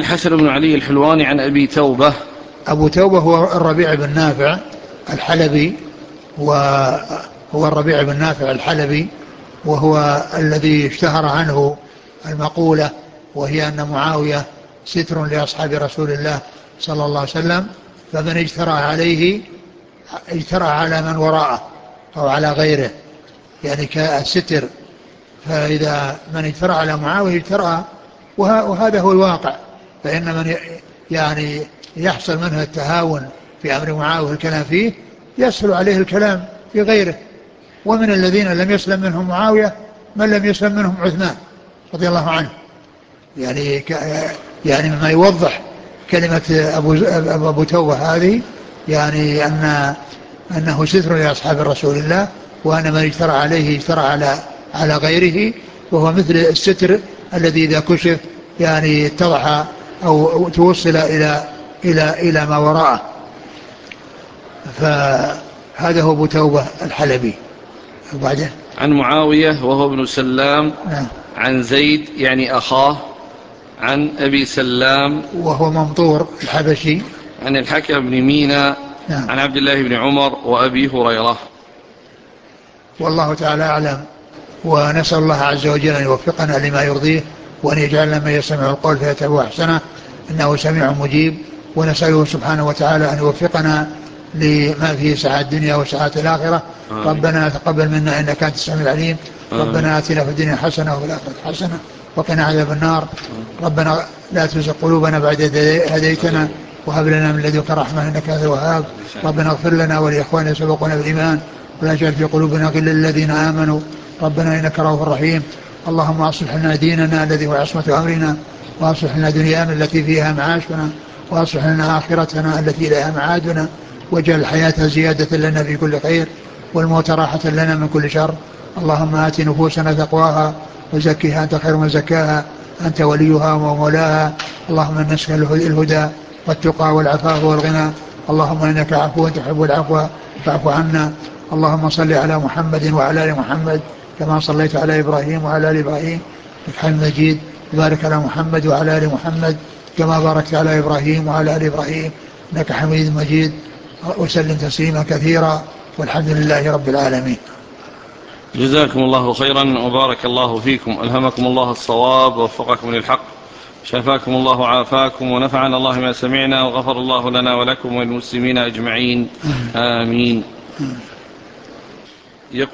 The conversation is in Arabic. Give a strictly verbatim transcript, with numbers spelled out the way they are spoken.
الحسن بن علي الحلواني عن أبي توبة. أبو توبة هو الربيع بن نافع الحلبي، وهو الربيع بن نافع الحلبي، وهو الذي اشتهر عنه المقولة، وهي أن معاوية ستر لأصحاب رسول الله صلى الله عليه وسلم، فمن اجترى عليه اجترى على من وراءه أو على غيره، يعني كالستر. فإذا من اجترى على معاوية اجترى، وهذا هو الواقع. فإن من يعني يحصل منه التهاون في أمر معاوية الكلام فيه، يسهل عليه الكلام في غيره. ومن الذين لم يسلم منهم معاوية من لم يسلم منهم عثمان رضي الله عنه، يعني يعني مما يوضح كلمة أبو, أبو توبة هذه، يعني أن أنه ستر لأصحاب رسول الله، وأن من اجترى عليه اجترى على على غيره، وهو مثل الستر الذي إذا كشف يعني اتضح أو توصل إلى إلى إلى ما وراءه. فهذا هو أبو توبة الحلبي. وبعده عن معاوية وهو ابن سلام نعم. عن زيد يعني أخاه عن أبي سلام وهو ممطور الحبشي عن الحكم بن مينا نعم. عن عبد الله بن عمر وأبي هريرة. والله تعالى أعلم، ونسأل الله عز وجل أن يوفقنا لما يرضيه، وأن يجعلنا من يستمع القول فيتبع أحسنه، إنه سميع مجيب. ونسأله سبحانه وتعالى أن يوفقنا لما فيه سعادة الدنيا وسعادة الآخرة. آمين. ربنا تقبل منا إنك أنت السميع العليم. آمين. ربنا آتنا في الدنيا حسنة وفي الآخرة حسنة وقنا عذاب النار. آمين. ربنا لا تزغ قلوبنا بعد إذ هديتنا وهب لنا من لدنك رحمة إنك أنت الوهاب. ربنا اغفر لنا ولإخواننا سبقونا بالإيمان ولا تجعل في قلوبنا غلا للذين آمنوا ربنا إنك رؤوف رحيم. اللهم أصلح لنا ديننا الذي هو عصمة أمرنا، وأصلح لنا دنيانا التي فيها معاشنا، وأصلح لنا آخرتنا التي إليها معادنا، واجعل الحياة زيادة لنا في كل خير والموت راحة لنا من كل شر. اللهم آت نفوسنا تقواها وزكها أنت خير من زكاها أنت وليها ومولاها. اللهم نسأل الهدى والتقى والعفاف والغنى. اللهم إنك عفو تحب العفو فاعف عنا. اللهم صل على محمد وعلى آل محمد كما صليت على إبراهيم وعلى آل إبراهيم إنك حميد مجيد. وبارك على محمد وعلى آل محمد كما باركت على إبراهيم وعلى آل إبراهيم إنك حميد مجيد. وسلم تسليما كثيرا، والحمد لله رب العالمين. جزاكم الله خيرا وبارك الله فيكم، ألهمكم الله الصواب ووفقكم للحق، شفاكم الله وعافاكم، ونفعنا الله ما سمعنا، وغفر الله لنا ولكم وللمسلمين أجمعين. آمين.